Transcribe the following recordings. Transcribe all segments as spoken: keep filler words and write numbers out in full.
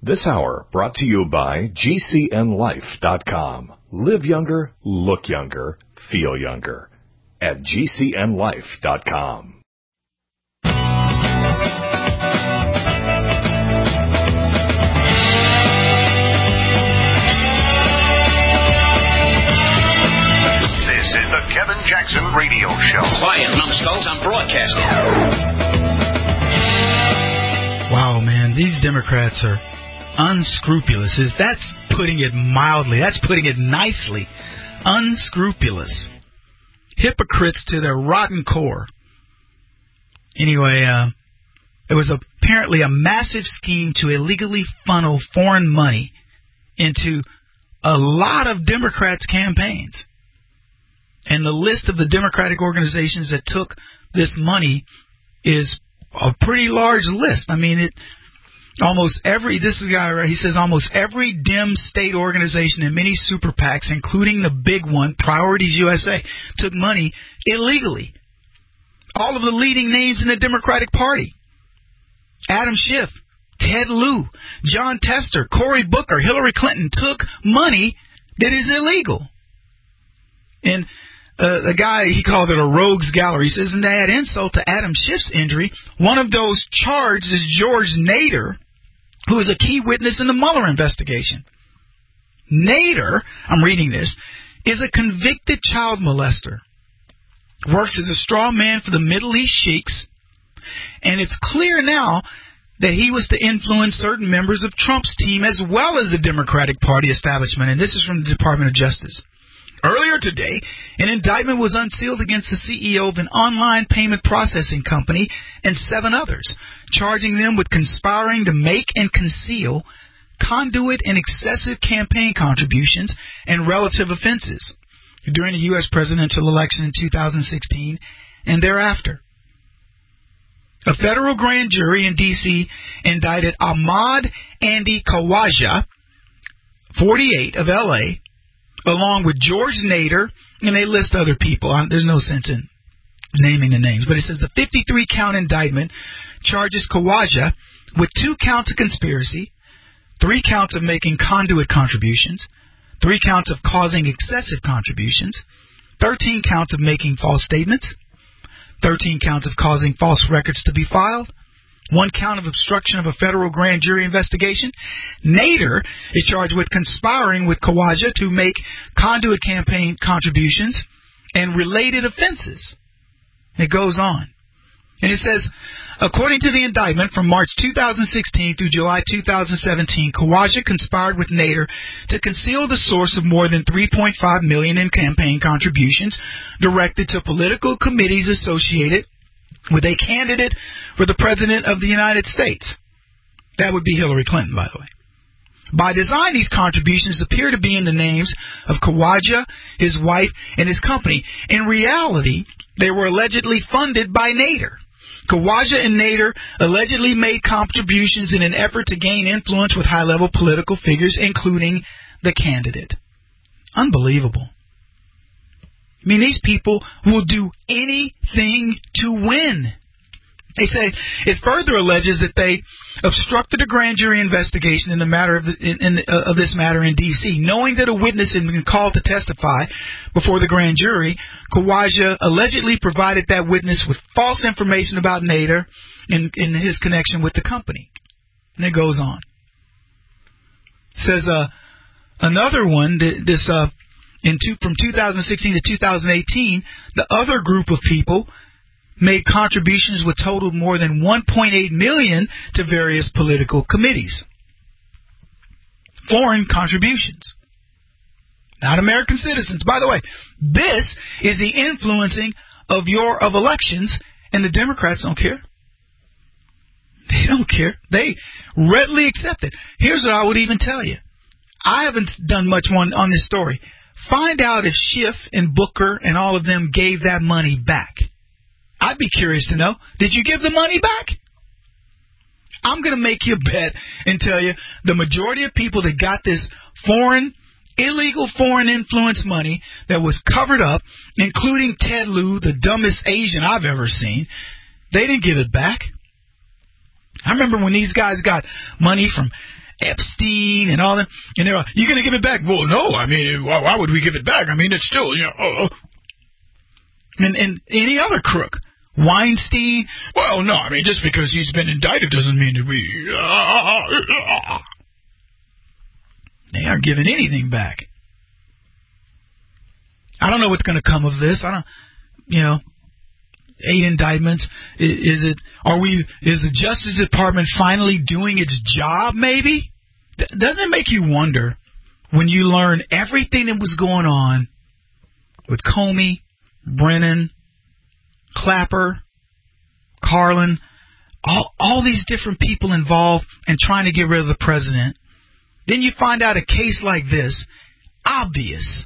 This hour brought to you by G C N life dot com. Live younger, look younger, feel younger at G C N life dot com. This is the Kevin Jackson Radio Show. Quiet, numbskulls, I'm broadcasting. Wow, man, these Democrats are unscrupulous. Is that's putting it mildly. That's putting it nicely. Unscrupulous. Hypocrites to their rotten core. Anyway, uh, there was apparently a massive scheme to illegally funnel foreign money into a lot of Democrats' campaigns. And the list of the Democratic organizations that took this money is a pretty large list. I mean, it almost every, this is a guy, right, he says almost every Dem state organization and many super PACs, including the big one, Priorities U S A, took money illegally. All of the leading names in the Democratic Party: Adam Schiff, Ted Lieu, John Tester, Cory Booker, Hillary Clinton took money that is illegal. And Uh, the guy, he called it a rogues gallery. He says, and to add insult to Adam Schiff's injury, one of those charged is George Nader, who is a key witness in the Mueller investigation. Nader, I'm reading this, is a convicted child molester, works as a straw man for the Middle East sheiks, and it's clear now that he was to influence certain members of Trump's team as well as the Democratic Party establishment, and this is from the Department of Justice. Earlier today, an indictment was unsealed against the C E O of an online payment processing company and seven others, charging them with conspiring to make and conceal conduit and excessive campaign contributions and relative offenses during the U S presidential election in two thousand sixteen and thereafter. A federal grand jury in D C indicted Ahmad Andy Khawaja, forty-eight, of L A, along with George Nader, and they list other people. There's no sense in naming the names. But it says the fifty-three count indictment charges Khawaja with two counts of conspiracy, three counts of making conduit contributions, three counts of causing excessive contributions, thirteen counts of making false statements, thirteen counts of causing false records to be filed, one count of obstruction of a federal grand jury investigation. Nader is charged with conspiring with Khawaja to make conduit campaign contributions and related offenses. It goes on. And it says, according to the indictment, from March two thousand sixteen through July two thousand seventeen, Khawaja conspired with Nader to conceal the source of more than three point five million dollars in campaign contributions directed to political committees associated with a candidate for the President of the United States. That would be Hillary Clinton, by the way. By design, these contributions appear to be in the names of Khawaja, his wife, and his company. In reality, they were allegedly funded by Nader. Khawaja and Nader allegedly made contributions in an effort to gain influence with high-level political figures, including the candidate. Unbelievable. I mean, these people will do anything to win. They say it further alleges that they obstructed a grand jury investigation in the matter of, the, in, in, uh, of this matter in D C Knowing that a witness had been called to testify before the grand jury, Khawaja allegedly provided that witness with false information about Nader in, in his connection with the company. And it goes on. It says uh, another one, this uh, in two, from two thousand sixteen to two thousand eighteen, the other group of people made contributions which totaled more than one point eight million dollars to various political committees. Foreign contributions. Not American citizens. By the way, this is the influencing of your of elections, and the Democrats don't care. They don't care. They readily accept it. Here's what I would even tell you. I haven't done much on, on this story. Find out if Schiff and Booker and all of them gave that money back. I'd be curious to know, did you give the money back? I'm going to make you a bet and tell you the majority of people that got this foreign, illegal foreign influence money that was covered up, including Ted Lieu, the dumbest Asian I've ever seen, they didn't give it back. I remember when these guys got money from Epstein and all that. And they're like, you going to give it back? Well, no. I mean, why, why would we give it back? I mean, it's still, you know. Oh. And, and any other crook. Weinstein. Well, no. I mean, just because he's been indicted doesn't mean that we. Uh, they aren't giving anything back. I don't know what's going to come of this. I don't, you know. Eight indictments. Is it? Are we? Is the Justice Department finally doing its job? Maybe. Doesn't it make you wonder when you learn everything that was going on with Comey, Brennan, Clapper, Carlin, all all these different people involved in trying to get rid of the president? Then you find out a case like this, obvious.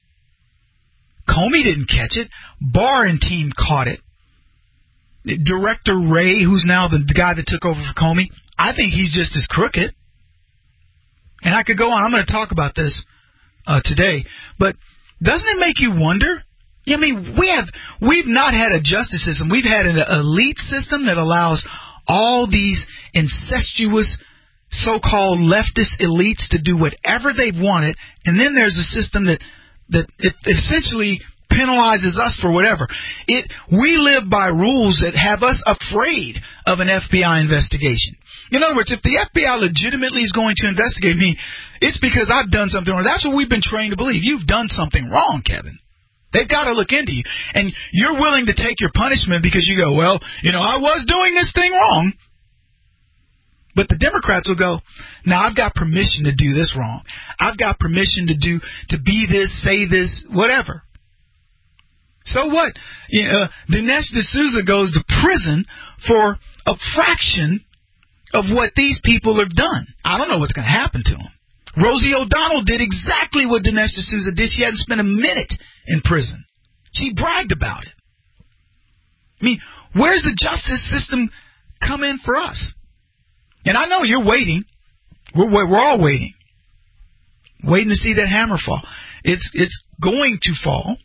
Comey didn't catch it. Barr and team caught it. Director Wray, who's now the guy that took over for Comey, I think he's just as crooked. And I could go on. I'm going to talk about this uh, today. But doesn't it make you wonder? I mean, we have, we've not had a justice system. We've had an elite system that allows all these incestuous so-called leftist elites to do whatever they've wanted. And then there's a system that, that it essentially penalizes us for whatever. It we live by rules that have us afraid of an F B I investigation. In other words, if the F B I legitimately is going to investigate me, it's because I've done something wrong. That's what we've been trained to believe. You've done something wrong, Kevin. They've got to look into you. And you're willing to take your punishment because you go, well, you know, I was doing this thing wrong. But the Democrats will go, now I've got permission to do this wrong. I've got permission to do, to be this, say this, whatever. So what? You know, Dinesh D'Souza goes to prison for a fraction of what these people have done. I don't know what's going to happen to him. Rosie O'Donnell did exactly what Dinesh D'Souza did. She hadn't spent a minute in prison. She bragged about it. I mean, where's the justice system come in for us? And I know you're waiting. We're, we're all waiting. Waiting to see that hammer fall. It's, it's going to fall.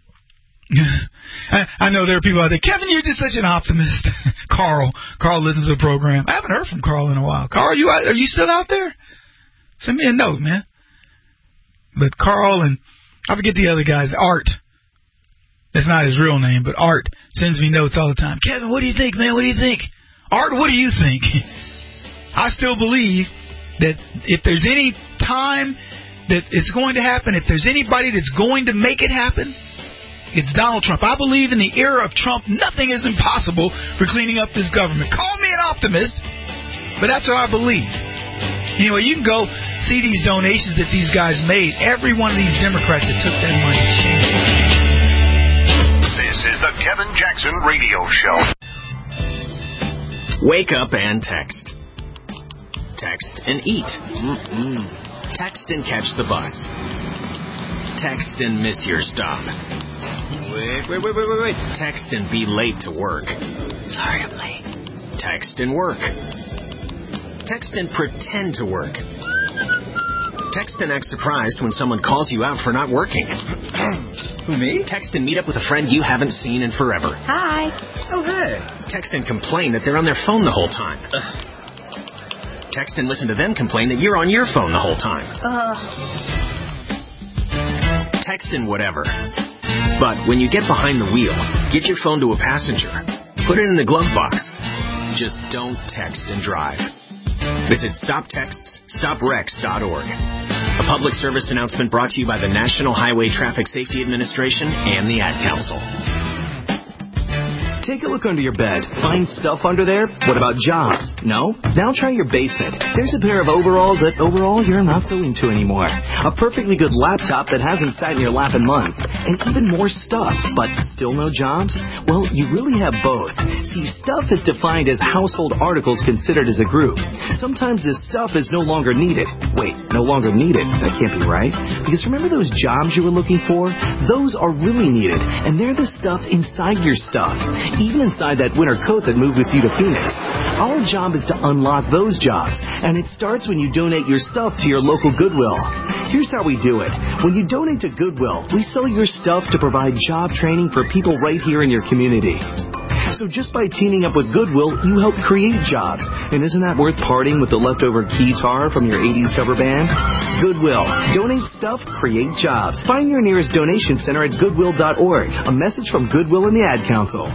I, I know there are people out there. Kevin, you're just such an optimist. Carl, Carl listens to the program. I haven't heard from Carl in a while. Carl, are you are you still out there? Send me a note, man. But Carl and I forget the other guys. Art. That's not his real name, but Art sends me notes all the time. Kevin, what do you think, man? What do you think? Art, what do you think? I still believe that if there's any time that it's going to happen, if there's anybody that's going to make it happen, it's Donald Trump. I believe in the era of Trump, nothing is impossible for cleaning up this government. Call me an optimist, but that's what I believe. Anyway, you can go see these donations that these guys made. Every one of these Democrats that took that money. This is the Kevin Jackson Radio Show. Wake up and text. Text and eat. Mm-mm. Text and catch the bus. Text and miss your stop. Wait, wait, wait, wait, wait, wait. Text and be late to work. Sorry, I'm late. Text and work. Text and pretend to work. Text and act surprised when someone calls you out for not working. Who, me? Text and meet up with a friend you haven't seen in forever. Hi. Oh, hey. Text and complain that they're on their phone the whole time. Ugh. Text and listen to them complain that you're on your phone the whole time. Ugh. Text and whatever. But when you get behind the wheel, get your phone to a passenger. Put it in the glove box. Just don't text and drive. Visit stop texts stop wrecks dot org. A public service announcement brought to you by the National Highway Traffic Safety Administration and the Ad Council. Take a look under your bed. Find stuff under there? What about jobs? No? Now try your basement. There's a pair of overalls that overall you're not so into anymore. A perfectly good laptop that hasn't sat in your lap in months. And even more stuff, but still no jobs? Well, you really have both. See, stuff is defined as household articles considered as a group. Sometimes this stuff is no longer needed. Wait, no longer needed? That can't be right. Because remember those jobs you were looking for? Those are really needed. And they're the stuff inside your stuff. Even inside that winter coat that moved with you to Phoenix. Our job is to unlock those jobs, and it starts when you donate your stuff to your local Goodwill. Here's how we do it. When you donate to Goodwill, we sell your stuff to provide job training for people right here in your community. So just by teaming up with Goodwill, you help create jobs. And isn't that worth parting with the leftover guitar from your eighties cover band? Goodwill. Donate stuff, create jobs. Find your nearest donation center at goodwill dot org. A message from Goodwill and the Ad Council.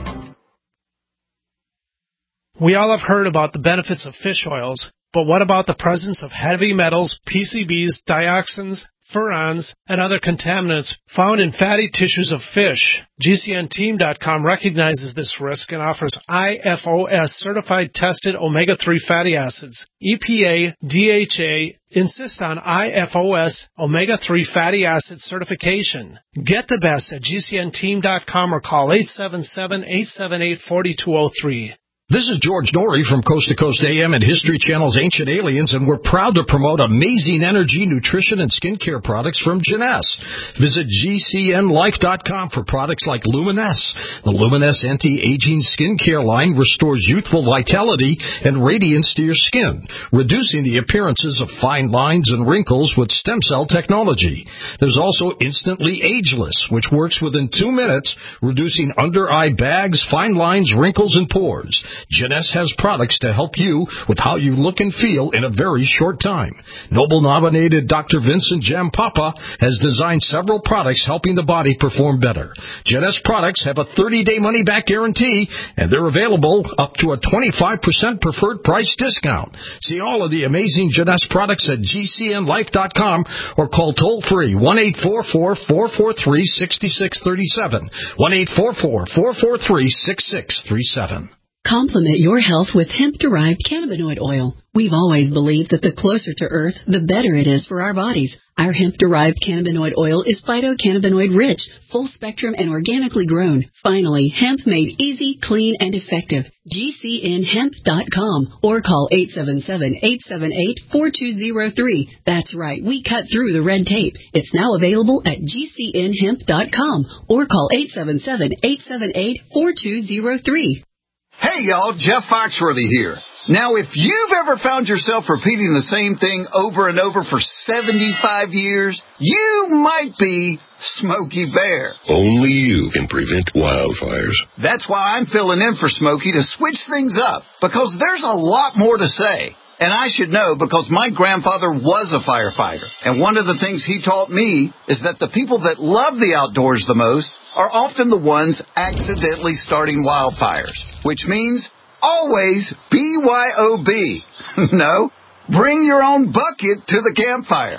We all have heard about the benefits of fish oils, but what about the presence of heavy metals, P C Bs, dioxins, furans, and other contaminants found in fatty tissues of fish? G C N team dot com recognizes this risk and offers I F O S certified tested omega three fatty acids. E P A, D H A insist on I F O S omega three fatty acid certification. Get the best at G C N team dot com or call eight seven seven, eight seven eight, four two zero three. This is George Norrie from Coast to Coast A M and History Channel's Ancient Aliens, and we're proud to promote amazing energy, nutrition, and skincare products from Jeunesse. Visit G C N life dot com for products like Luminesse. The Luminesse anti-aging skincare line restores youthful vitality and radiance to your skin, reducing the appearances of fine lines and wrinkles with stem cell technology. There's also Instantly Ageless, which works within two minutes, reducing under-eye bags, fine lines, wrinkles, and pores. Jeunesse has products to help you with how you look and feel in a very short time. Nobel-nominated Doctor Vincent Jampapa has designed several products helping the body perform better. Jeunesse products have a thirty-day money-back guarantee, and they're available up to a twenty-five percent preferred price discount. See all of the amazing Jeunesse products at G C N life dot com or call toll-free one eight four four, four four three, six six three seven, one eight four four, four four three, six six three seven. Complement your health with hemp-derived cannabinoid oil. We've always believed that the closer to Earth, the better it is for our bodies. Our hemp-derived cannabinoid oil is phytocannabinoid-rich, full-spectrum, and organically grown. Finally, hemp made easy, clean, and effective. G C N hemp dot com or call eight seven seven, eight seven eight, four two zero three. That's right, we cut through the red tape. It's now available at G C N hemp dot com or call eight seven seven, eight seven eight, four two zero three. Hey, y'all, Jeff Foxworthy here. Now, if you've ever found yourself repeating the same thing over and over for seventy-five years, you might be Smokey Bear. Only you can prevent wildfires. That's why I'm filling in for Smokey to switch things up, because there's a lot more to say. And I should know because my grandfather was a firefighter. And one of the things he taught me is that the people that love the outdoors the most are often the ones accidentally starting wildfires, which means always B Y O B. No, bring your own bucket to the campfire.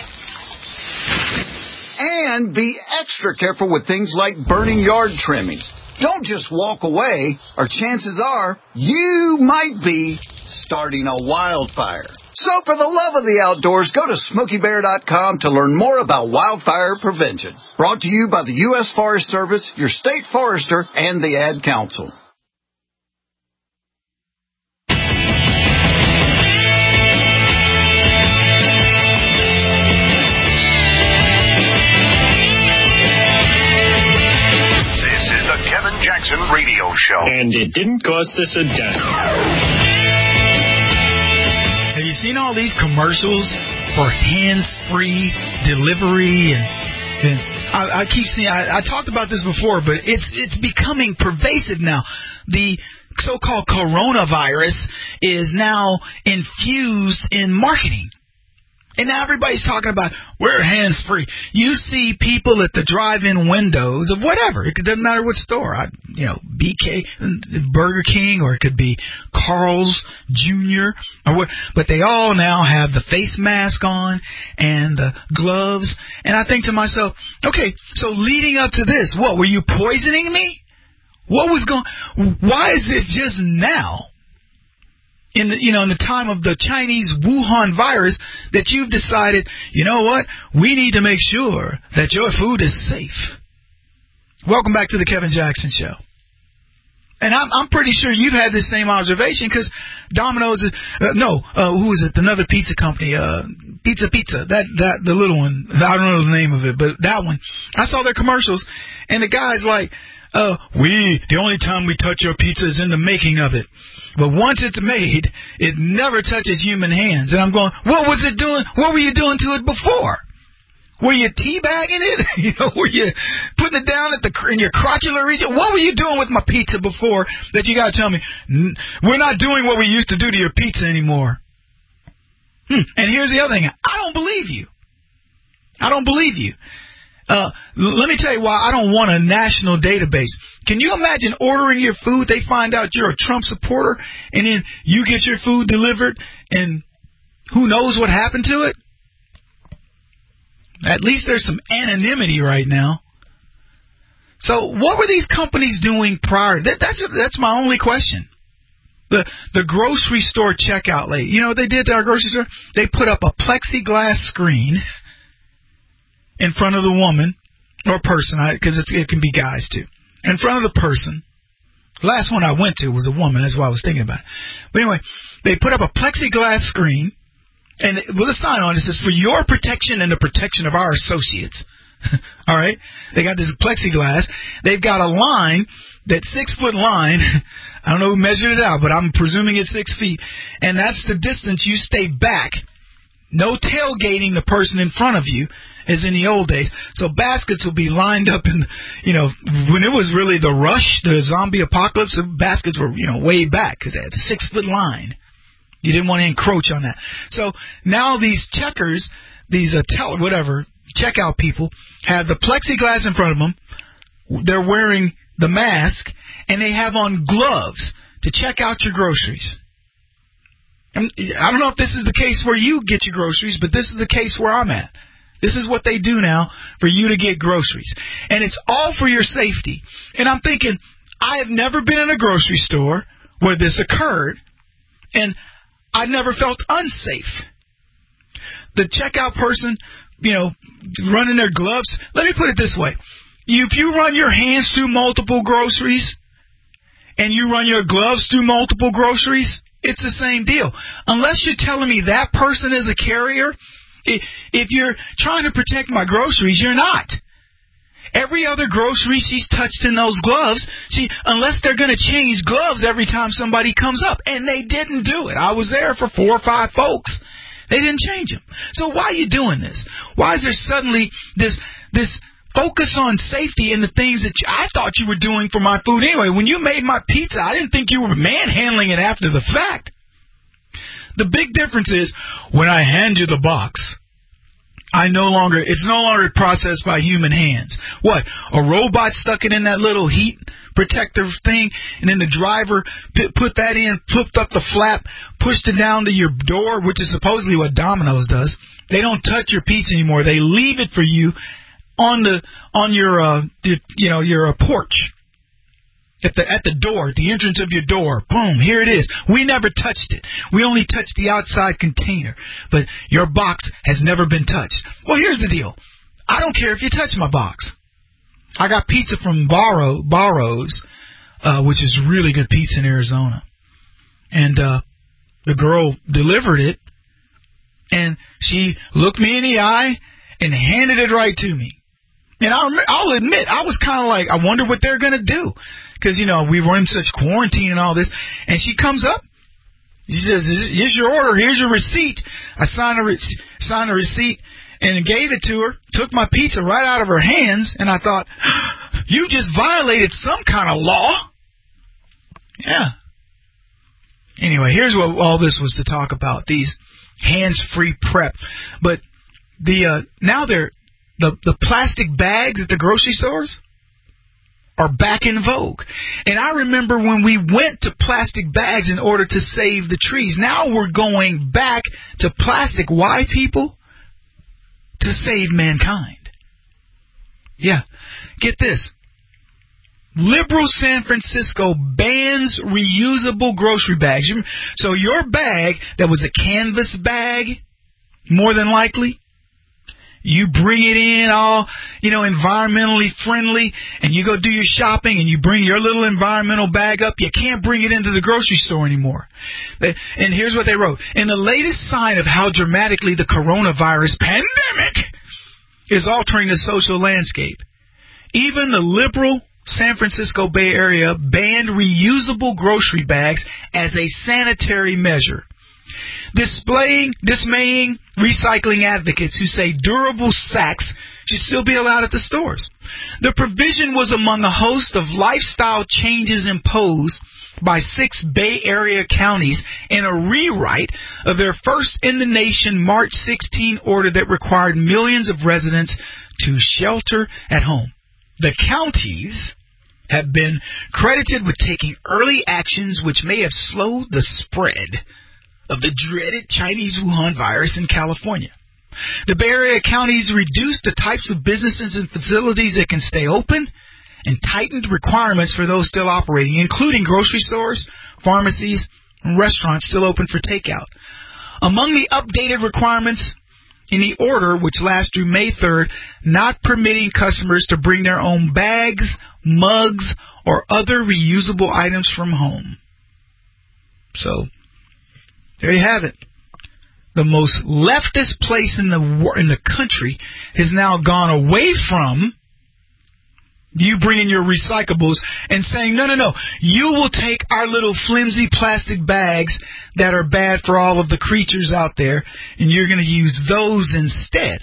And be extra careful with things like burning yard trimmings. Don't just walk away, or chances are you might be starting a wildfire. So for the love of the outdoors, go to Smokey Bear dot com to learn more about wildfire prevention. Brought to you by the U S Forest Service, your state forester, and the Ad Council. Kevin Jackson Radio Show. And it didn't cost us a dime. Have you seen all these commercials for hands-free delivery? And, and I, I keep seeing, I, I talked about this before, but it's it's becoming pervasive now. The so-called coronavirus is now infused in marketing. And now everybody's talking about, we're hands-free. You see people at the drive-in windows of whatever. It doesn't matter what store. I, you know, B K, Burger King, or it could be Carl's Junior or what. But they all now have the face mask on and the gloves. And I think to myself, okay, so leading up to this, what, were you poisoning me? What was going, why is this just now? In the, you know, in the time of the Chinese Wuhan virus, that you've decided, you know what, we need to make sure that your food is safe. Welcome back to the Kevin Jackson Show. And I'm, I'm pretty sure you've had this same observation, because Domino's, uh, no, uh, who is it? Another pizza company, uh, Pizza Pizza, that, that, the little one, I don't know the name of it, but that one. I saw their commercials, and the guy's like, uh, we, the only time we touch your pizza is in the making of it. But once it's made, it never touches human hands. And I'm going, what was it doing? What were you doing to it before? Were you teabagging it? You know, were you putting it down at the in your crotchular region? What were you doing with my pizza before that you got to tell me, we're not doing what we used to do to your pizza anymore? Hmm. And here's the other thing. I don't believe you. I don't believe you. Uh, let me tell you why I don't want a national database. Can you imagine ordering your food, they find out you're a Trump supporter, and then you get your food delivered, and who knows what happened to it? At least there's some anonymity right now. So what were these companies doing prior? That, that's that's my only question. The the grocery store checkout lady, you know what they did to our grocery store? They put up a plexiglass screen in front of the woman or person, because it can be guys too, in front of the person. The last one I went to was a woman. That's why I was thinking about it. But anyway, they put up a plexiglass screen, and with a sign on it says, for your protection and the protection of our associates. All right? They got this plexiglass. They've got a line, that six-foot line. I don't know who measured it out, but I'm presuming it's six feet. And that's the distance you stay back. No tailgating the person in front of you, as in the old days. So baskets will be lined up in, you know, when it was really the rush, the zombie apocalypse, the baskets were, you know, way back because they had a six-foot line. You didn't want to encroach on that. So now these checkers, these uh, tell whatever, checkout people, have the plexiglass in front of them. They're wearing the mask, and they have on gloves to check out your groceries. And I don't know if this is the case where you get your groceries, but this is the case where I'm at. This is what they do now for you to get groceries. And it's all for your safety. And I'm thinking, I have never been in a grocery store where this occurred, and I never felt unsafe. The checkout person, you know, running their gloves. Let me put it this way. If you run your hands through multiple groceries and you run your gloves through multiple groceries, it's the same deal. Unless you're telling me that person is a carrier, if you're trying to protect my groceries, you're not. Every other grocery she's touched in those gloves, she unless they're going to change gloves every time somebody comes up. And they didn't do it. I was there for four or five folks. They didn't change them. So why are you doing this? Why is there suddenly this this focus on safety in the things that you, I thought you were doing for my food anyway? When you made my pizza, I didn't think you were manhandling it after the fact. The big difference is when I hand you the box, I no longer, it's no longer processed by human hands. What? A robot stuck it in that little heat protector thing, and then the driver p- put that in, flipped up the flap, pushed it down to your door, which is supposedly what Domino's does. They don't touch your pizza anymore. They leave it for you on the on your uh your, you know your uh, porch. At the at the door, at the entrance of your door, boom, here it is. We never touched it. We only touched the outside container. But your box has never been touched. Well, here's the deal. I don't care if you touch my box. I got pizza from Barrow, Barrows, uh, which is really good pizza in Arizona. And uh, the girl delivered it, and she looked me in the eye and handed it right to me. And I'll, I'll admit, I was kind of like, I wonder what they're going to do. Because, you know, we were in such quarantine and all this. And she comes up. She says, here's your order. Here's your receipt. I signed a, re- signed a receipt and gave it to her. Took my pizza right out of her hands. And I thought, you just violated some kind of law. Yeah. Anyway, here's what all this was to talk about. These hands-free prep. But the uh, now they're the, the plastic bags at the grocery stores are back in vogue. And I remember when we went to plastic bags in order to save the trees. Now we're going back to plastic. Why, people? To save mankind. Yeah. Get this. Liberal San Francisco bans reusable grocery bags. So your bag that was a canvas bag, more than likely, you bring it in all, you know, environmentally friendly, and you go do your shopping, and you bring your little environmental bag up. You can't bring it into the grocery store anymore. And here's what they wrote. In the latest sign of how dramatically the coronavirus pandemic is altering the social landscape, even the liberal San Francisco Bay Area banned reusable grocery bags as a sanitary measure. displaying, dismaying recycling advocates who say durable sacks should still be allowed at the stores. The provision was among a host of lifestyle changes imposed by six Bay Area counties in a rewrite of their first-in-the-nation March sixteenth order that required millions of residents to shelter at home. The counties have been credited with taking early actions which may have slowed the spread of the dreaded Chinese Wuhan virus in California. The Bay Area counties reduced the types of businesses and facilities that can stay open and tightened requirements for those still operating, including grocery stores, pharmacies, and restaurants still open for takeout. Among the updated requirements in the order, which lasts through May third, not permitting customers to bring their own bags, mugs, or other reusable items from home. So, there you have it. The most leftist place in the in the country has now gone away from you bringing your recyclables and saying, no, no, no, you will take our little flimsy plastic bags that are bad for all of the creatures out there, and you're going to use those instead.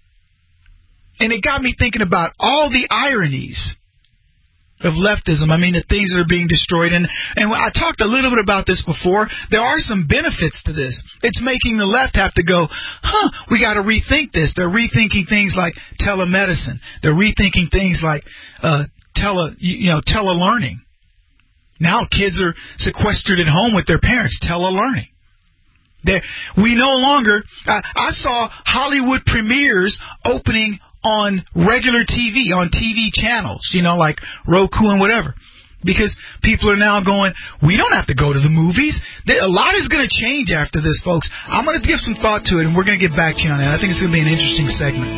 And it got me thinking about all the ironies of leftism. I mean, the things that are being destroyed. And, and I talked a little bit about this before. There are some benefits to this. It's making the left have to go, huh, we got to rethink this. They're rethinking things like telemedicine. They're rethinking things like uh, tele, you know, telelearning. Now kids are sequestered at home with their parents, telelearning. They're, we no longer, I, I saw Hollywood premieres opening on regular T V, on T V channels, you know, like Roku and whatever. Because people are now going, we don't have to go to the movies. A lot is going to change after this, folks. I'm going to give some thought to it, and we're going to get back to you on it. I think it's going to be an interesting segment.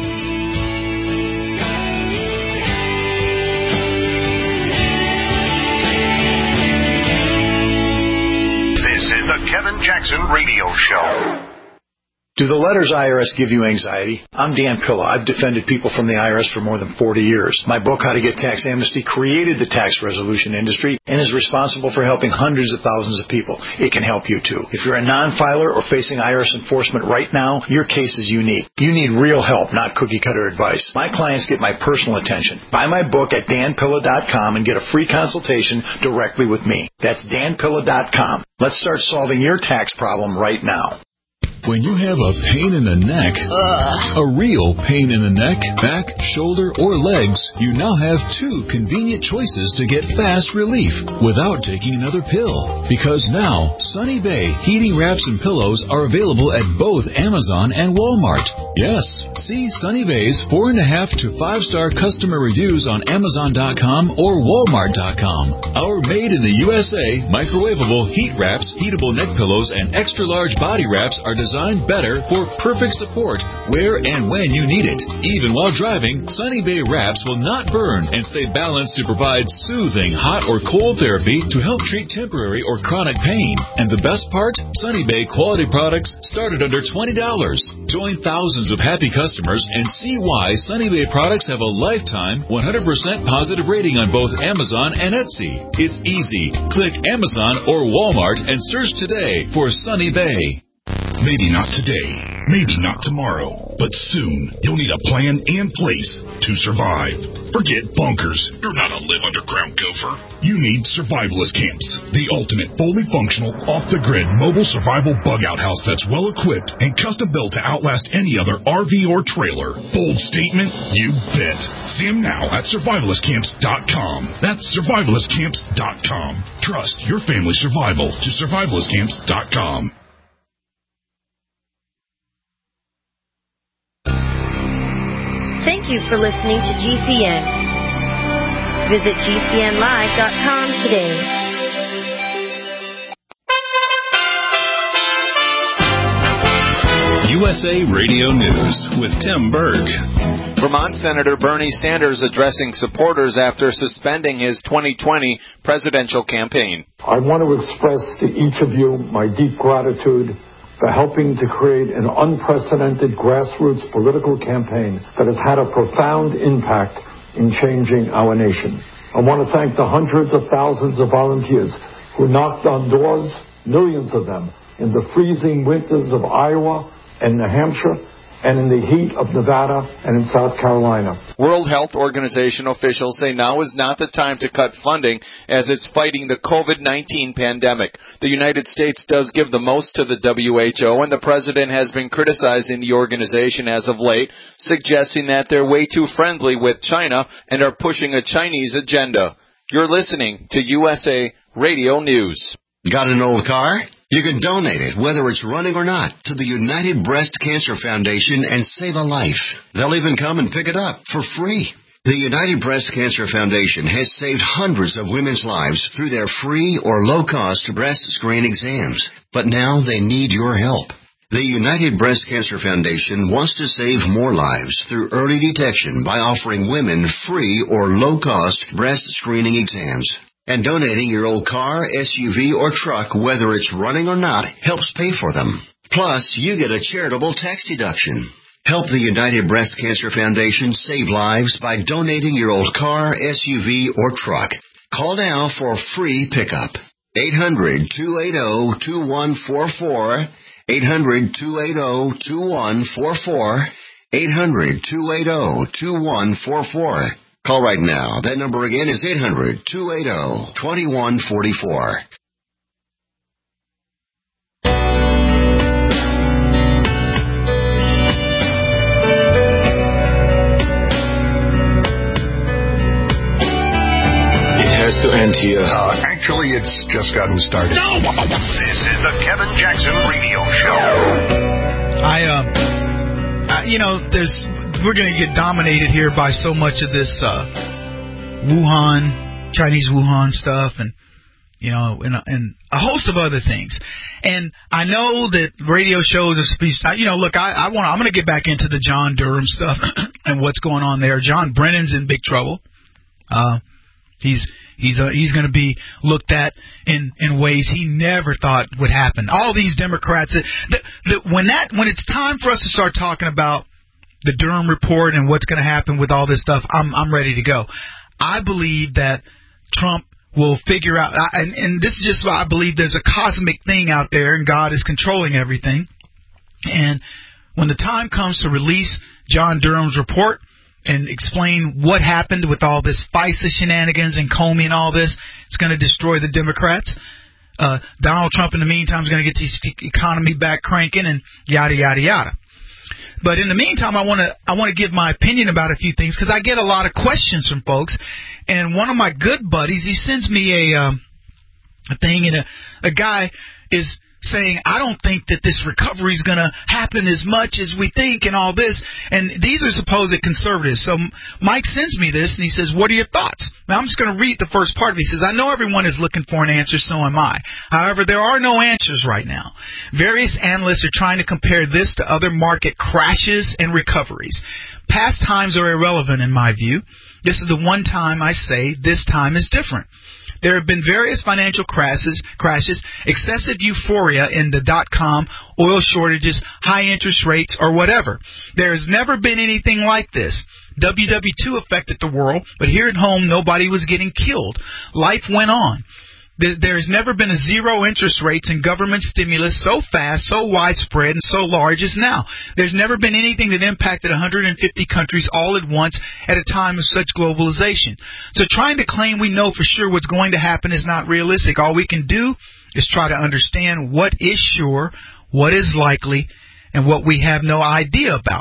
This is the Kevin Jackson Radio Show. Do the letters I R S give you anxiety? I'm Dan Pilla. I've defended people from the I R S for more than forty years. My book, How to Get Tax Amnesty, created the tax resolution industry and is responsible for helping hundreds of thousands of people. It can help you, too. If you're a non-filer or facing I R S enforcement right now, your case is unique. You need real help, not cookie-cutter advice. My clients get my personal attention. Buy my book at dan pilla dot com and get a free consultation directly with me. That's dan pilla dot com. Let's start solving your tax problem right now. When you have a pain in the neck, Ugh. a real pain in the neck, back, shoulder, or legs, you now have two convenient choices to get fast relief without taking another pill. Because now, Sunny Bay heating wraps and pillows are available at both Amazon and Walmart. Yes, see Sunny Bay's four and a half to five star customer reviews on Amazon dot com or Walmart dot com. Our made in the U S A microwavable heat wraps, heatable neck pillows, and extra large body wraps are designed Designed better for perfect support where and when you need it. Even while driving, Sunny Bay wraps will not burn and stay balanced to provide soothing hot or cold therapy to help treat temporary or chronic pain. And the best part? Sunny Bay quality products start at under twenty dollars. Join thousands of happy customers and see why Sunny Bay products have a lifetime one hundred percent positive rating on both Amazon and Etsy. It's easy. Click Amazon or Walmart and search today for Sunny Bay. Maybe not today, maybe not tomorrow, but soon you'll need a plan and place to survive. Forget bunkers. You're not a live underground gopher. You need survivalist camps, the ultimate fully functional, off-the-grid mobile survival bug-out house that's well-equipped and custom-built to outlast any other R V or trailer. Bold statement? You bet. See them now at survivalist camps dot com. That's survivalist camps dot com. Trust your family's survival to survivalist camps dot com. Thank you for listening to G C N. Visit G C N live dot com today. U S A Radio News with Tim Berg. Vermont Senator Bernie Sanders addressing supporters after suspending his twenty twenty presidential campaign. I want to express to each of you my deep gratitude for helping to create an unprecedented grassroots political campaign that has had a profound impact in changing our nation. I want to thank the hundreds of thousands of volunteers who knocked on doors, millions of them, in the freezing winters of Iowa and New Hampshire, and in the heat of Nevada and in South Carolina. World Health Organization officials say now is not the time to cut funding as it's fighting the COVID nineteen pandemic. The United States does give the most to the W H O, and the president has been criticizing the organization as of late, suggesting that they're way too friendly with China and are pushing a Chinese agenda. You're listening to U S A Radio News. Got an old car? You can donate it, whether it's running or not, to the United Breast Cancer Foundation and save a life. They'll even come and pick it up for free. The United Breast Cancer Foundation has saved hundreds of women's lives through their free or low-cost breast screen exams. But now they need your help. The United Breast Cancer Foundation wants to save more lives through early detection by offering women free or low-cost breast screening exams. And donating your old car, S U V, or truck, whether it's running or not, helps pay for them. Plus, you get a charitable tax deduction. Help the United Breast Cancer Foundation save lives by donating your old car, S U V, or truck. Call now for a free pickup. eight hundred, two eight zero, two one four four. eight hundred, two eight zero, two one four four. eight hundred, two eight zero, two one four four. Call right now. That number again is eight hundred, two eight zero, two one four four. It has to end here. Uh, actually, it's just gotten started. No! This is the Kevin Jackson Radio Show. I, um, uh, you know, there's... We're going to get dominated here by so much of this uh, Wuhan, Chinese Wuhan stuff, and you know, and, and a host of other things. And I know that radio shows are speech. You know, look, I, I want. I'm going to get back into the John Durham stuff and what's going on there. John Brennan's in big trouble. Uh, he's he's uh, he's going to be looked at in, in ways he never thought would happen. All these Democrats. The, the, when that when it's time for us to start talking about the Durham report and what's going to happen with all this stuff, I'm I'm ready to go. I believe that Trump will figure out, and, and this is just why I believe there's a cosmic thing out there and God is controlling everything. And when the time comes to release John Durham's report and explain what happened with all this FISA shenanigans and Comey and all this, it's going to destroy the Democrats. Uh, Donald Trump, in the meantime, is going to get this economy back cranking and yada, yada, yada. But in the meantime, I want to I want to give my opinion about a few things because I get a lot of questions from folks. And one of my good buddies, he sends me a um, a thing, and a, a guy is saying, I don't think that this recovery is going to happen as much as we think and all this. And these are supposed conservatives. So Mike sends me this, and he says, what are your thoughts? Now, I'm just going to read the first part of it. He says, I know everyone is looking for an answer, so am I. However, there are no answers right now. Various analysts are trying to compare this to other market crashes and recoveries. Past times are irrelevant in my view. This is the one time I say this time is different. There have been various financial crashes, crashes, excessive euphoria in the dot-com, oil shortages, high interest rates, or whatever. There has never been anything like this. W W two affected the world, but here at home nobody was getting killed. Life went on. There's never been a zero interest rates and government stimulus so fast, so widespread, and so large as now. There's never been anything that impacted one hundred fifty countries all at once at a time of such globalization. So trying to claim we know for sure what's going to happen is not realistic. All we can do is try to understand what is sure, what is likely, and what we have no idea about.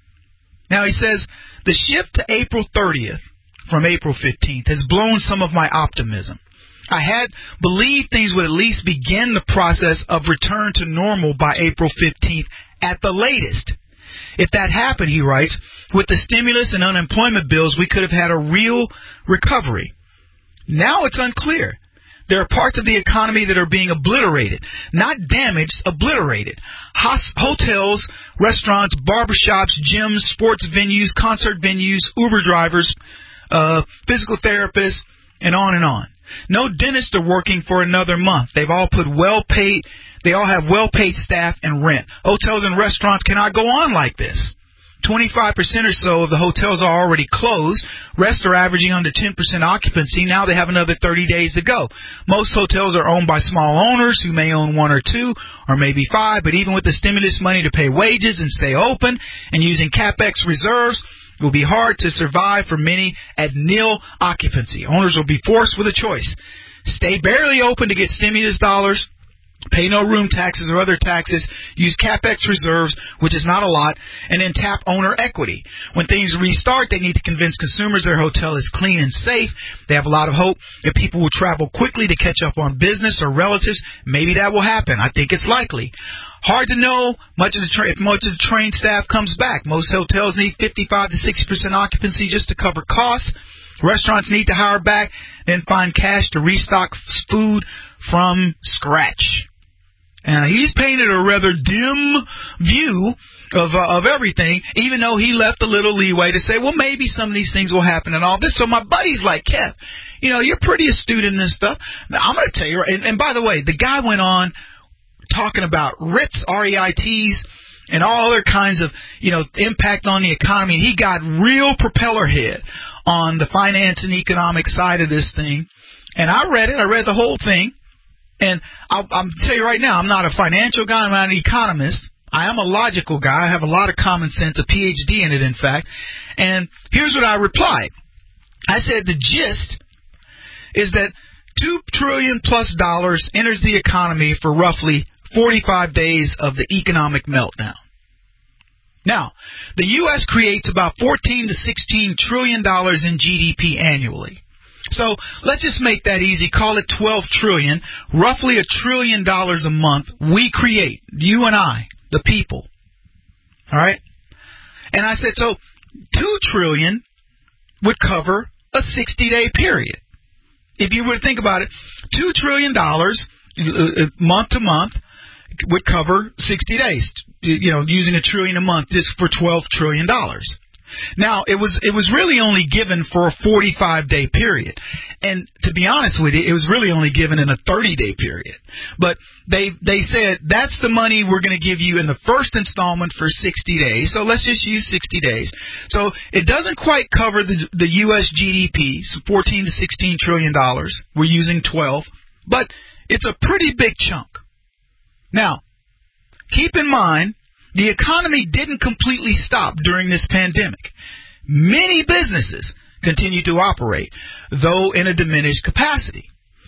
Now he says, the shift to April thirtieth from April fifteenth has blown some of my optimism. I had believed things would at least begin the process of return to normal by April fifteenth at the latest. If that happened, he writes, with the stimulus and unemployment bills, we could have had a real recovery. Now it's unclear. There are parts of the economy that are being obliterated, not damaged, obliterated. Hos- hotels, restaurants, barbershops, gyms, sports venues, concert venues, Uber drivers, uh, physical therapists, and on and on. No dentists are working for another month. They've all put well-paid, they all have well-paid staff and rent. Hotels and restaurants cannot go on like this. twenty-five percent or so of the hotels are already closed. Rest are averaging under ten percent occupancy. Now they have another thirty days to go. Most hotels are owned by small owners who may own one or two or maybe five, but even with the stimulus money to pay wages and stay open and using CapEx reserves, it will be hard to survive for many at nil occupancy. Owners will be forced with a choice. Stay barely open to get stimulus dollars, pay no room taxes or other taxes, use CapEx reserves, which is not a lot, and then tap owner equity. When things restart, they need to convince consumers their hotel is clean and safe. They have a lot of hope that people will travel quickly to catch up on business or relatives. Maybe that will happen. I think it's likely. Hard to know much of the tra- if much of the trained staff comes back. Most hotels need fifty-five to sixty percent occupancy just to cover costs. Restaurants need to hire back, then find cash to restock food from scratch. And he's painted a rather dim view of uh, of everything, even though he left a little leeway to say, well, maybe some of these things will happen and all this. So my buddy's like, Kev, you know, you're pretty astute in this stuff. Now, I'm going to tell you, and, and by the way, the guy went on talking about R I Ts, R E I Ts, and all other kinds of, you know, impact on the economy. He got real propeller head on the finance and economic side of this thing. And I read it. I read the whole thing. And I'll, I'll tell you right now, I'm not a financial guy. I'm not an economist. I am a logical guy. I have a lot of common sense, a P H D in it, in fact. And here's what I replied. I said the gist is that two trillion plus dollars enters the economy for roughly forty-five days of the economic meltdown. Now, the U S creates about fourteen to sixteen trillion dollars in G D P annually. So let's just make that easy. Call it twelve trillion dollars, roughly a trillion dollars a month we create, you and I, the people. All right? And I said, so two trillion dollars would cover a sixty-day period. If you were to think about it, two trillion dollars month to month would cover sixty days, you know, using a trillion a month just for twelve trillion dollars. Now, it was it was really only given for a forty-five day period. And to be honest with you, it was really only given in a thirty day period. But they they said, that's the money we're going to give you in the first installment for sixty days. So let's just use sixty days. So it doesn't quite cover the, the U S G D P, so fourteen to sixteen trillion dollars. We're using twelve. But it's a pretty big chunk. Now, keep in mind, the economy didn't completely stop during this pandemic. Many businesses continue to operate, though in a diminished capacity.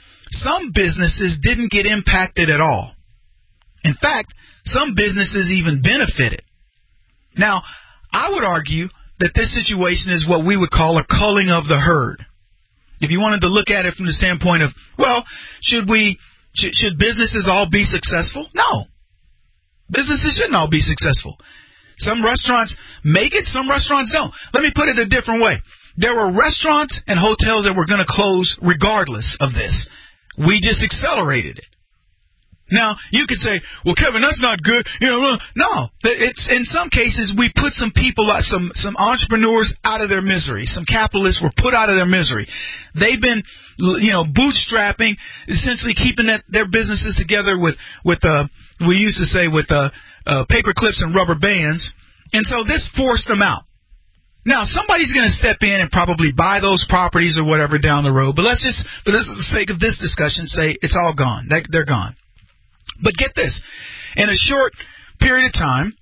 Some businesses didn't get impacted at all. In fact, some businesses even benefited. Now, I would argue that this situation is what we would call a culling of the herd. If you wanted to look at it from the standpoint of, well, should we, should, should businesses all be successful? No. Businesses shouldn't all be successful. Some restaurants make it, some restaurants don't. Let me put it a different way. There were restaurants and hotels that were going to close regardless of this. We just accelerated it. Now, you could say, well, Kevin, that's not good. You know, no, it's in some cases we put some people, some some entrepreneurs out of their misery. Some capitalists were put out of their misery. They've been, you know, bootstrapping, essentially keeping that, their businesses together with with uh, we used to say with uh, uh, paper clips and rubber bands, and so this forced them out. Now, somebody's going to step in and probably buy those properties or whatever down the road. But let's just, for the sake of this discussion, say it's all gone. They're gone. But get this, in a short period of time,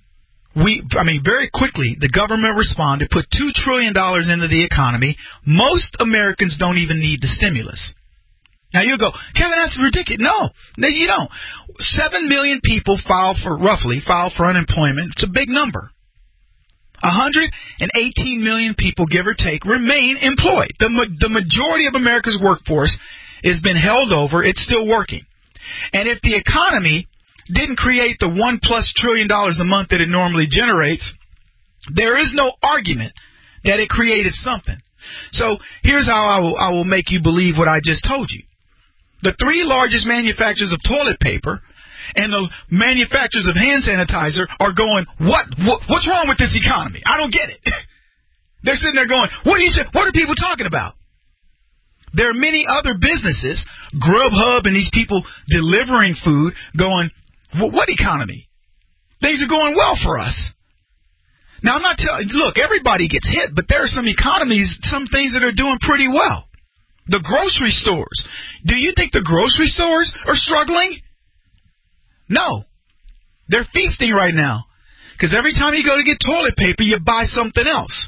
we, I mean, very quickly, the government responded, put two trillion dollars into the economy. Most Americans don't even need the stimulus. Now you go, Kevin, that's ridiculous. No, no, you don't. Seven million people file for, roughly, file for unemployment. It's a big number. one hundred eighteen million people, give or take, remain employed. The, the majority of America's workforce has been held over. It's still working. And if the economy didn't create the one plus trillion dollars a month that it normally generates, there is no argument that it created something. So here's how I will, I will make you believe what I just told you. The three largest manufacturers of toilet paper and the manufacturers of hand sanitizer are going, what, what what's wrong with this economy? I don't get it. They're sitting there going, what are you, what are people talking about? There are many other businesses, Grubhub and these people delivering food, going, what economy? Things are going well for us. Now, I'm not telling, look, everybody gets hit, but there are some economies, some things that are doing pretty well. The grocery stores. Do you think the grocery stores are struggling? No. They're feasting right now. Because every time you go to get toilet paper, you buy something else.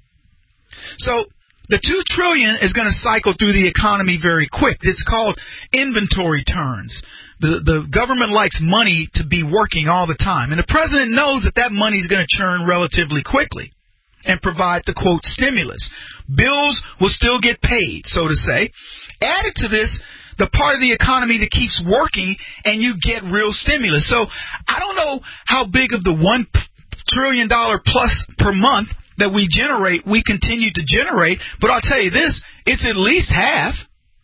So the two trillion dollars is going to cycle through the economy very quick. It's called inventory turns. The, the government likes money to be working all the time. And the president knows that that money is going to churn relatively quickly and provide the, quote, stimulus. Bills will still get paid, so to say. Added to this, the part of the economy that keeps working and you get real stimulus. So I don't know how big of the one trillion dollars plus per month that we generate, we continue to generate, but I'll tell you this, it's at least half.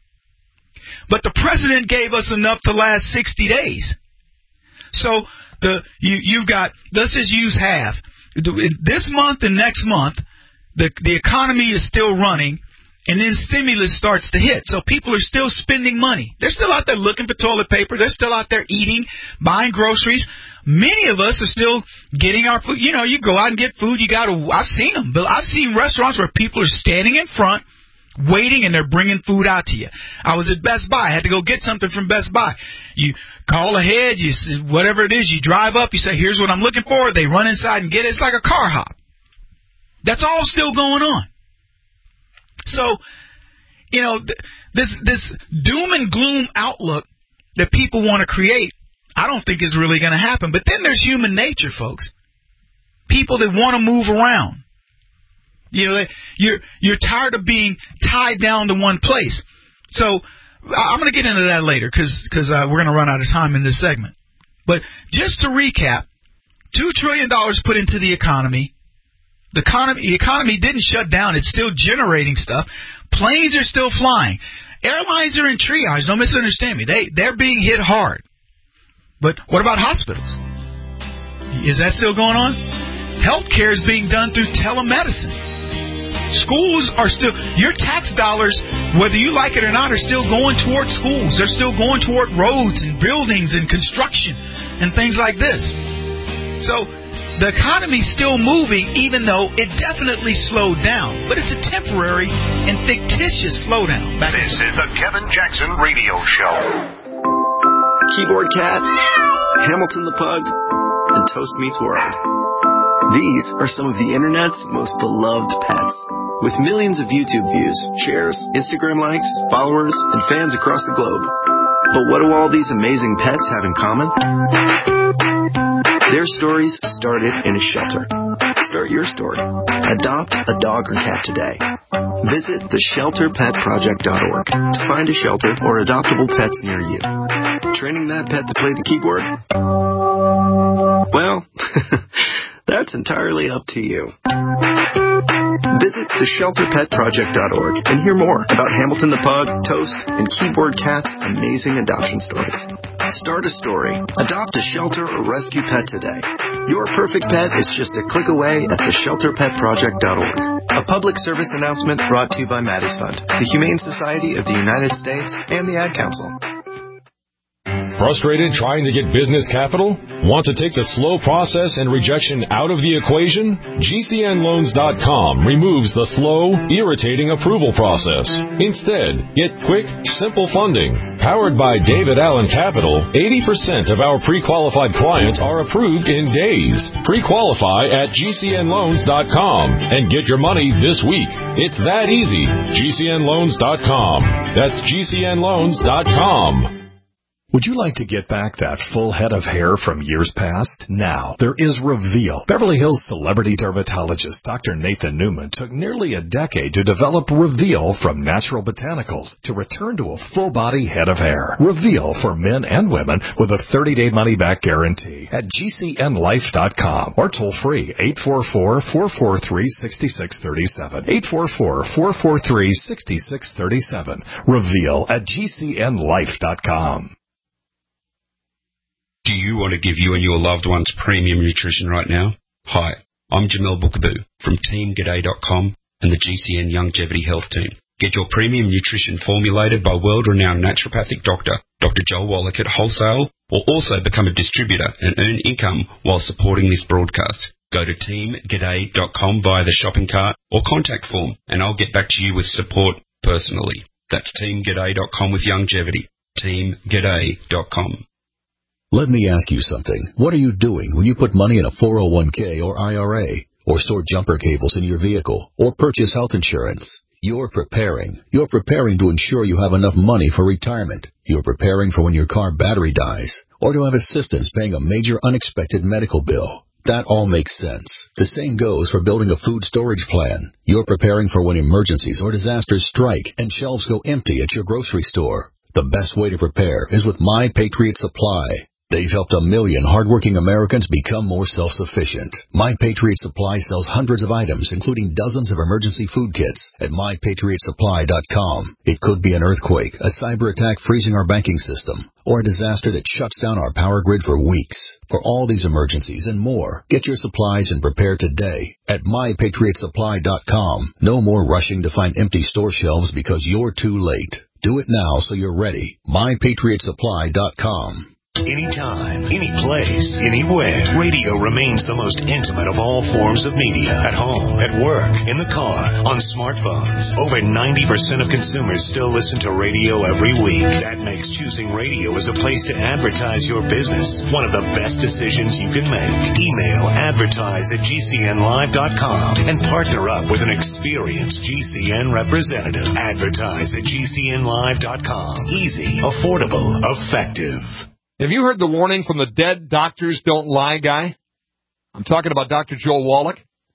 But the president gave us enough to last sixty days. So the you, you've got, let's just use half. This month and next month, the the economy is still running, and then stimulus starts to hit. So people are still spending money. They're still out there looking for toilet paper. They're still out there eating, buying groceries. Many of us are still getting our food. You know, you go out and get food. You got to. I've seen them. I've seen restaurants where people are standing in front, waiting, and they're bringing food out to you. I was at Best Buy. I had to go get something from Best Buy. You call ahead. You whatever it is. You drive up. You say, "Here's what I'm looking for." They run inside and get it. It's like a car hop. That's all still going on. So, you know, th- this this doom and gloom outlook that people want to create, I don't think is really going to happen. But then there's human nature, folks. People that want to move around. You know, they, you're you're tired of being tied down to one place. So I'm going to get into that later because because uh, we're going to run out of time in this segment. But just to recap, two trillion dollars put into the economy. The economy, the economy didn't shut down. It's still generating stuff. Planes are still flying. Airlines are in triage. Don't misunderstand me. They, they're being hit hard. But what about hospitals? Is that still going on? Healthcare is being done through telemedicine. Schools are still, your tax dollars, whether you like it or not, are still going toward schools. They're still going toward roads and buildings and construction and things like this. So the economy's still moving, even though it definitely slowed down. But it's a temporary and fictitious slowdown. Back this is the Kevin Jackson Radio Show. Keyboard Cat, Hamilton the Pug, and Toast Meets World. These are some of the Internet's most beloved pets. With millions of YouTube views, shares, Instagram likes, followers, and fans across the globe. But what do all these amazing pets have in common? Their stories started in a shelter. Start your story. Adopt a dog or cat today. Visit the shelter pet project dot org to find a shelter or adoptable pets near you. Training that pet to play the keyboard? Well, that's entirely up to you. Visit the shelter pet project dot org and hear more about Hamilton the Pug, Toast, and Keyboard Cat's amazing adoption stories. Start a story. Adopt a shelter or rescue pet today. Your perfect pet is just a click away at the shelter pet project dot org. A public service announcement brought to you by Maddie's Fund, the Humane Society of the United States, and the Ad Council. Frustrated trying to get business capital? Want to take the slow process and rejection out of the equation? G C N loans dot com removes the slow, irritating approval process. Instead, get quick, simple funding. Powered by David Allen Capital, eighty percent of our pre-qualified clients are approved in days. Pre-qualify at G C N loans dot com and get your money this week. It's that easy. G C N loans dot com. That's G C N loans dot com. Would you like to get back that full head of hair from years past? Now, there is Reveal. Beverly Hills celebrity dermatologist Doctor Nathan Newman took nearly a decade to develop Reveal from natural botanicals to return to a full-body head of hair. Reveal for men and women with a thirty-day money-back guarantee at G C N life dot com or toll-free eight four four, four four three, six six three seven. eight four four, four four three, six six three seven. Reveal at G C N life dot com. Do you want to give you and your loved ones premium nutrition right now? Hi, I'm Jamel Bookaboo from team g'day dot com and the G C N Longevity Health Team. Get your premium nutrition formulated by world-renowned naturopathic doctor, Doctor Joel Wallach at wholesale, or also become a distributor and earn income while supporting this broadcast. Go to team g'day dot com via the shopping cart or contact form, and I'll get back to you with support personally. That's team g'day dot com with longevity. team g'day dot com. Let me ask you something. What are you doing when you put money in a four oh one k or I R A, or store jumper cables in your vehicle, or purchase health insurance? You're preparing. You're preparing to ensure you have enough money for retirement. You're preparing for when your car battery dies, or to have assistance paying a major unexpected medical bill. That all makes sense. The same goes for building a food storage plan. You're preparing for when emergencies or disasters strike and shelves go empty at your grocery store. The best way to prepare is with My Patriot Supply. They've helped a million hardworking Americans become more self-sufficient. My Patriot Supply sells hundreds of items, including dozens of emergency food kits, at my patriot supply dot com. It could be an earthquake, a cyber attack freezing our banking system, or a disaster that shuts down our power grid for weeks. For all these emergencies and more, get your supplies and prepare today at my patriot supply dot com. No more rushing to find empty store shelves because you're too late. Do it now so you're ready. my patriot supply dot com. Anytime, any place, anywhere. Radio remains the most intimate of all forms of media. At home, at work, in the car, on smartphones. Over ninety percent of consumers still listen to radio every week. That makes choosing radio as a place to advertise your business one of the best decisions you can make. Email advertise at g c n live dot com and partner up with an experienced G C N representative. Advertise at g c n live dot com. Easy, affordable, effective. Have you heard the warning from the dead doctors don't lie guy? I'm talking about Doctor Joel Wallach.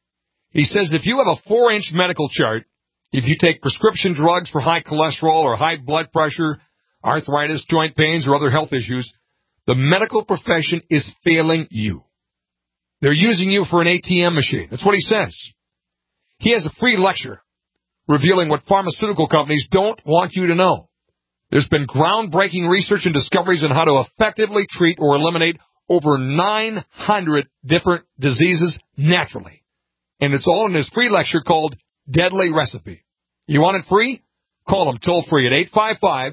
He says if you have a four-inch medical chart, if you take prescription drugs for high cholesterol or high blood pressure, arthritis, joint pains, or other health issues, the medical profession is failing you. They're using you for an A T M machine. That's what he says. He has a free lecture revealing what pharmaceutical companies don't want you to know. There's been groundbreaking research and discoveries on how to effectively treat or eliminate over nine hundred different diseases naturally. And it's all in his free lecture called Deadly Recipe. You want it free? Call him toll free at eight five five,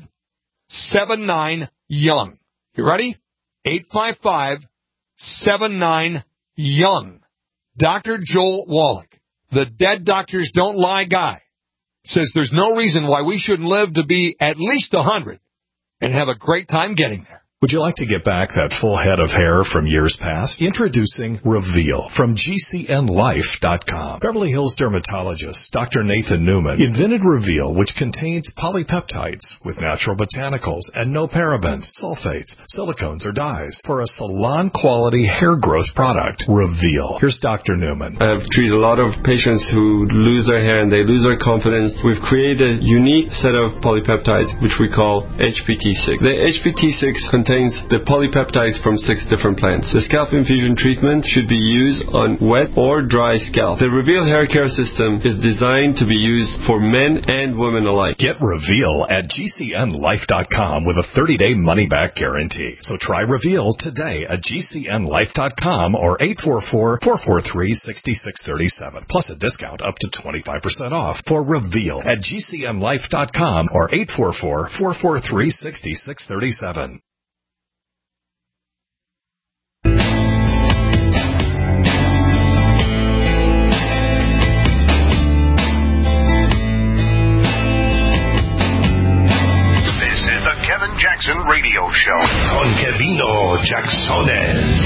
seven nine, young. You ready? eight five five, seven nine, young. Doctor Joel Wallach, the dead doctors don't lie guy, says there's no reason why we shouldn't live to be at least one hundred and have a great time getting there. Would you like to get back that full head of hair from years past? Introducing Reveal from G C N life dot com. Beverly Hills dermatologist Doctor Nathan Newman invented Reveal, which contains polypeptides with natural botanicals and no parabens, sulfates, silicones, or dyes for a salon-quality hair growth product. Reveal. Here's Doctor Newman. I've treated a lot of patients who lose their hair and they lose their confidence. We've created a unique set of polypeptides, which we call H P T six. The H P T six contains the polypeptides from six different plants. The scalp infusion treatment should be used on wet or dry scalp. The Reveal hair care system is designed to be used for men and women alike. Get Reveal at G C N life dot com with a thirty-day money-back guarantee. So try Reveal today at G C N life dot com or eight four four, four four three, six six three seven, plus a discount up to twenty-five percent off for Reveal at G C N life dot com or eight four four, four four three, six six three seven. Jackson Radio Show on Kevino Jacksones.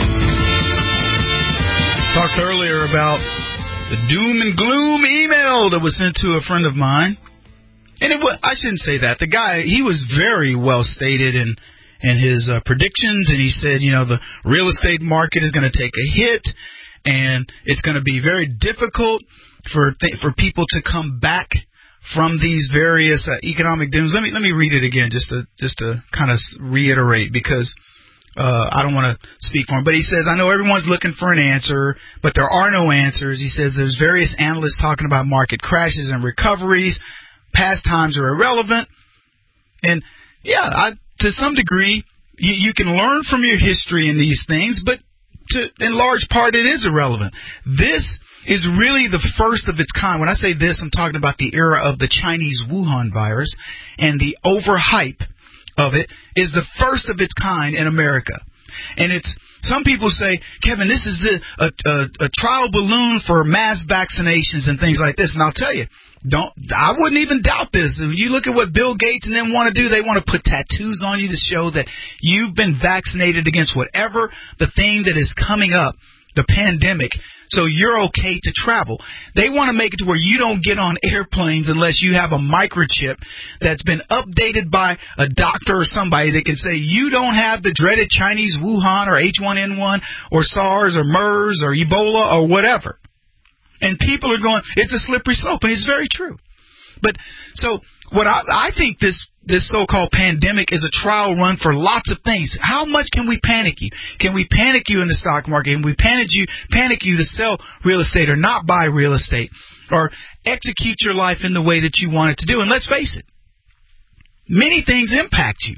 Talked earlier about the doom and gloom email that was sent to a friend of mine. And it was, I shouldn't say that. The guy, he was very well stated in, in his uh, predictions, and he said, you know, the real estate market is going to take a hit, and it's going to be very difficult for th- for people to come back from these various uh, economic dooms. Let me let me read it again just to just to kind of reiterate, because uh, I don't want to speak for him. But he says, I know everyone's looking for an answer, but there are no answers. He says there's various analysts talking about market crashes and recoveries. Past times are irrelevant. And, yeah, I, to some degree, you, you can learn from your history in these things, but to, in large part it is irrelevant. This is really the first of its kind. When I say this, I'm talking about the era of the Chinese Wuhan virus, and the overhype of it is the first of its kind in America. And it's, some people say, Kevin, this is a, a, a, a trial balloon for mass vaccinations and things like this. And I'll tell you, don't, I wouldn't even doubt this. If you look at what Bill Gates and them want to do, they want to put tattoos on you to show that you've been vaccinated against whatever the thing that is coming up, the pandemic, so you're okay to travel. They want to make it to where you don't get on airplanes unless you have a microchip that's been updated by a doctor or somebody that can say you don't have the dreaded Chinese Wuhan or H one N one or SARS or MERS or Ebola or whatever. And people are going, it's a slippery slope, and it's very true. But so what I, I think this this so-called pandemic is a trial run for lots of things. How much can we panic you? Can we panic you in the stock market? Can we panic you, panic you to sell real estate or not buy real estate or execute your life in the way that you want it to do? And let's face it, many things impact you.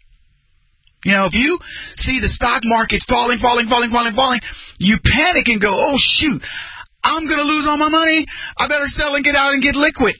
You know, if you see the stock market falling, falling, falling, falling, falling, you panic and go, oh, shoot, I'm going to lose all my money. I better sell and get out and get liquid.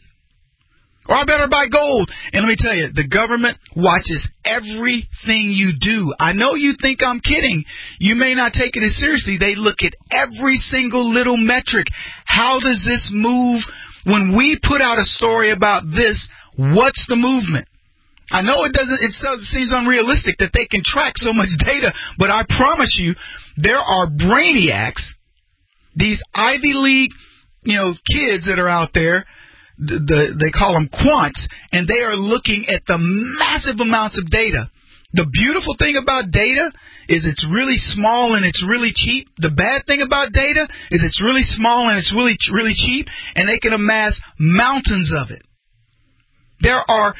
Or I better buy gold. And let me tell you, the government watches everything you do. I know you think I'm kidding. You may not take it as seriously. They look at every single little metric. How does this move? When we put out a story about this, what's the movement? I know it doesn't, it seems unrealistic that they can track so much data, but I promise you, there are brainiacs, these Ivy League, you know, kids that are out there. The, the, they call them quants, and they are looking at the massive amounts of data. The beautiful thing about data is it's really small and it's really cheap. The bad thing about data is it's really small and it's really, really cheap, and they can amass mountains of it. There are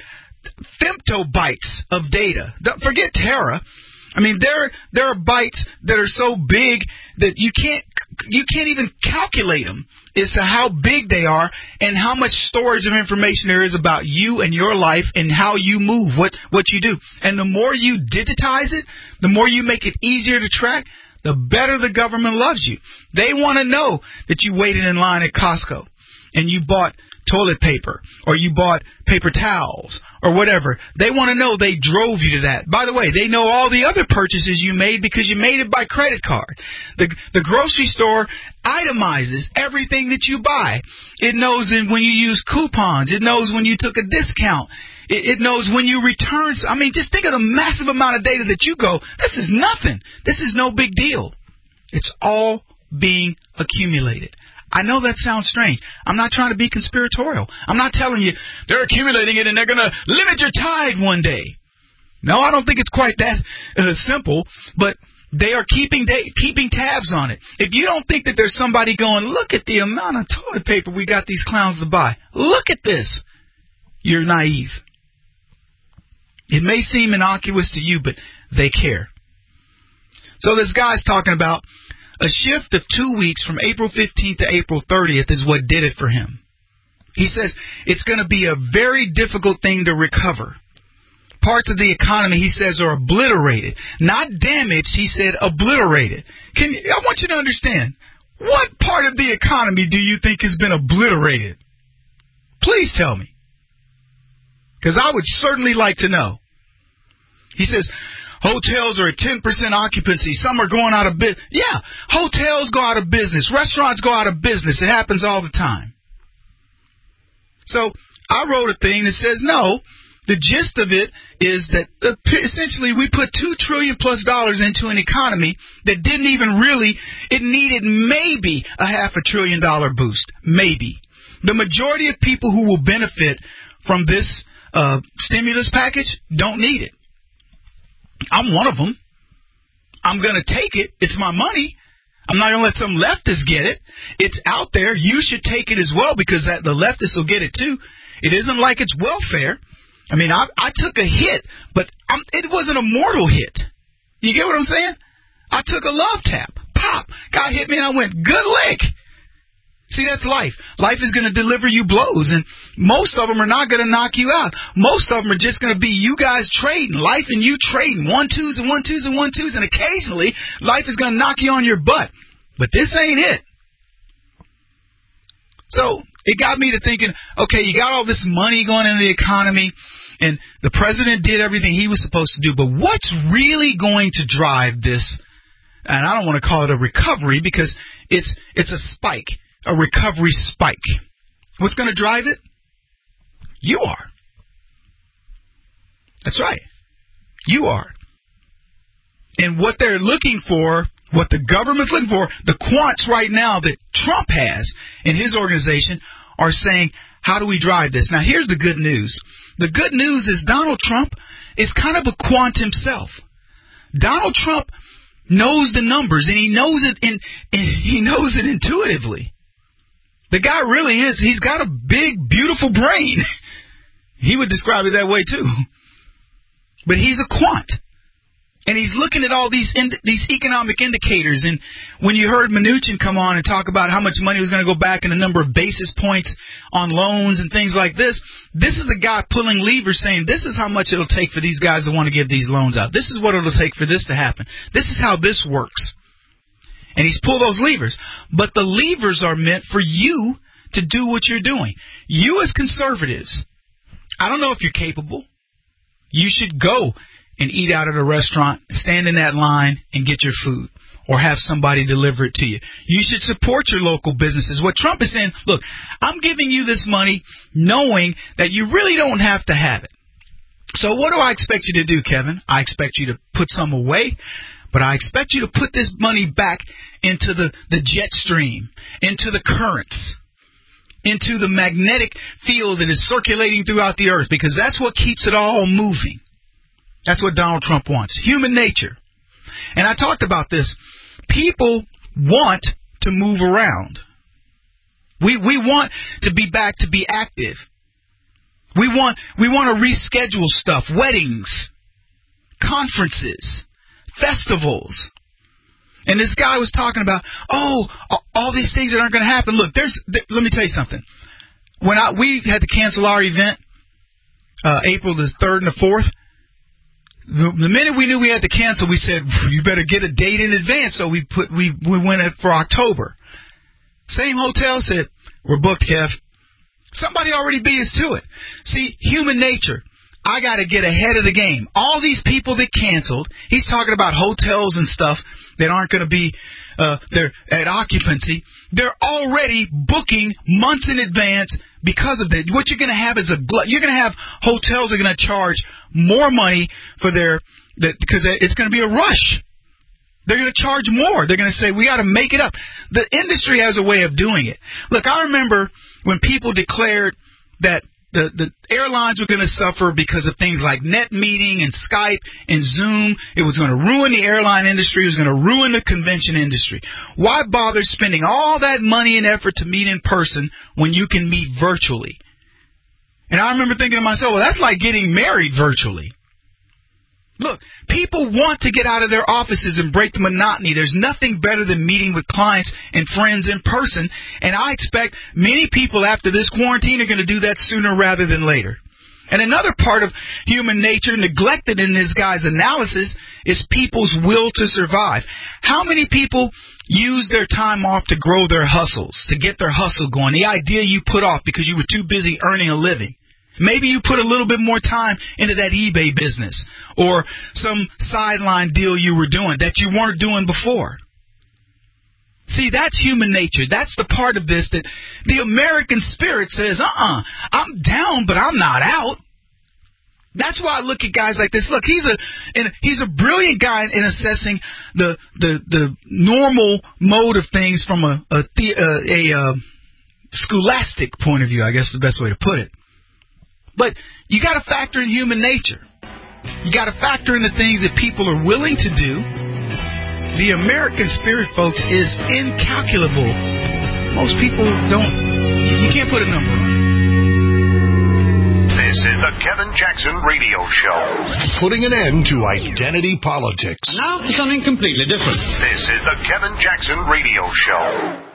femtobytes of data. Don't forget Tera. I mean, there there are bytes that are so big that you can't you can't even calculate them as to how big they are and how much storage of information there is about you and your life and how you move, what what you do. And the more you digitize it, the more you make it easier to track, the better the government loves you. They want to know that you waited in line at Costco and you bought toilet paper or you bought paper towels or whatever. They want to know they drove you to that. By the way, they know all the other purchases you made because you made it by credit card. The the grocery store itemizes everything that you buy. It knows when you use coupons. It knows when you took a discount. It, it knows when you return. I mean, just think of the massive amount of data that you go, this is nothing. This is no big deal. It's all being accumulated. I know that sounds strange. I'm not trying to be conspiratorial. I'm not telling you they're accumulating it and they're going to limit your tide one day. No, I don't think it's quite that uh, simple, but they are keeping da- keeping tabs on it. If you don't think that there's somebody going, look at the amount of toilet paper we got these clowns to buy. Look at this. You're naive. It may seem innocuous to you, but they care. So this guy's talking about a shift of two weeks from April fifteenth to April thirtieth is what did it for him. He says it's going to be a very difficult thing to recover. Parts of the economy, he says, are obliterated. Not damaged, he said obliterated. Can I want you to understand, what part of the economy do you think has been obliterated? Please tell me. Because I would certainly like to know. He says hotels are at ten percent occupancy. Some are going out of business. Yeah, hotels go out of business. Restaurants go out of business. It happens all the time. So I wrote a thing that says, no, the gist of it is that uh, essentially we put two trillion dollars plus dollars into an economy that didn't even really, it needed maybe a half a trillion dollar boost. Maybe. The majority of people who will benefit from this uh, stimulus package don't need it. I'm one of them. I'm going to take it. It's my money. I'm not going to let some leftists get it. It's out there. You should take it as well because that, the leftists will get it too. It isn't like it's welfare. I mean, I, I took a hit, but I'm, it wasn't a mortal hit. You get what I'm saying? I took a love tap. Pop. Guy hit me and I went, good lick. See, that's life. Life is going to deliver you blows, and most of them are not going to knock you out. Most of them are just going to be you guys trading, life and you trading, one-twos and one-twos and one-twos, and occasionally life is going to knock you on your butt. But this ain't it. So it got me to thinking, okay, you got all this money going into the economy. And the president did everything he was supposed to do. But what's really going to drive this, and I don't want to call it a recovery because it's it's a spike, a recovery spike. What's going to drive it? You are. That's right. You are. And what they're looking for, what the government's looking for, the quants right now that Trump has in his organization are saying, how do we drive this? Now, here's the good news. The good news is Donald Trump is kind of a quant himself. Donald Trump knows the numbers, and he knows it in, in he knows it intuitively. The guy really is. He's got a big, beautiful brain. He would describe it that way, too. But he's a quant. And he's looking at all these ind- these economic indicators. And when you heard Mnuchin come on and talk about how much money was going to go back and the number of basis points on loans and things like this, this is a guy pulling levers saying this is how much it'll take for these guys to want to give these loans out. This is what it'll take for this to happen. This is how this works. And he's pulled those levers. But the levers are meant for you to do what you're doing. You as conservatives, I don't know if you're capable. You should go and eat out at a restaurant, stand in that line, and get your food, or have somebody deliver it to you. You should support your local businesses. What Trump is saying, look, I'm giving you this money knowing that you really don't have to have it. So what do I expect you to do, Kevin? I expect you to put some away, but I expect you to put this money back into the, the jet stream, into the currents, into the magnetic field that is circulating throughout the earth, because that's what keeps it all moving. That's what Donald Trump wants. Human nature. And I talked about this. People want to move around. We we want to be back to be active. We want we want to reschedule stuff, weddings, conferences, festivals. And this guy was talking about, oh, all these things that aren't going to happen. Look, there's. Th- let me tell you something. When I, we had to cancel our event, uh, April the third and the fourth, the minute we knew we had to cancel, we said, you better get a date in advance. So we put we, we went for October. Same hotel said, we're booked, Kev. Somebody already beat us to it. See, human nature. I got to get ahead of the game. All these people that canceled, he's talking about hotels and stuff that aren't going to be uh, they're at occupancy. They're already booking months in advance because of that. What you're going to have is a glut. You're going to have hotels are going to charge more money for their that because it's going to be a rush. They're going to charge more. They're going to say, we got to make it up. The industry has a way of doing it. Look, I remember when people declared that the, the airlines were going to suffer because of things like net meeting and Skype and Zoom. It was going to ruin the airline industry. It was going to ruin the convention industry. Why bother spending all that money and effort to meet in person when you can meet virtually? And I remember thinking to myself, well, that's like getting married virtually. Look, people want to get out of their offices and break the monotony. There's nothing better than meeting with clients and friends in person, and I expect many people after this quarantine are going to do that sooner rather than later. And another part of human nature neglected in this guy's analysis is people's will to survive. How many people use their time off to grow their hustles, to get their hustle going, the idea you put off because you were too busy earning a living? Maybe you put a little bit more time into that eBay business or some sideline deal you were doing that you weren't doing before. See, that's human nature. That's the part of this that the American spirit says, uh-uh, I'm down, but I'm not out. That's why I look at guys like this. Look, he's a and he's a brilliant guy in assessing the the, the normal mode of things from a a, the, a, a, a scholastic point of view, I guess is the best way to put it. But you got to factor in human nature. You got to factor in the things that people are willing to do. The American spirit, folks, is incalculable. Most people don't. You can't put a number on it. This is the Kevin Jackson Radio Show. Putting an end to identity politics. And now for something completely different. This is the Kevin Jackson Radio Show.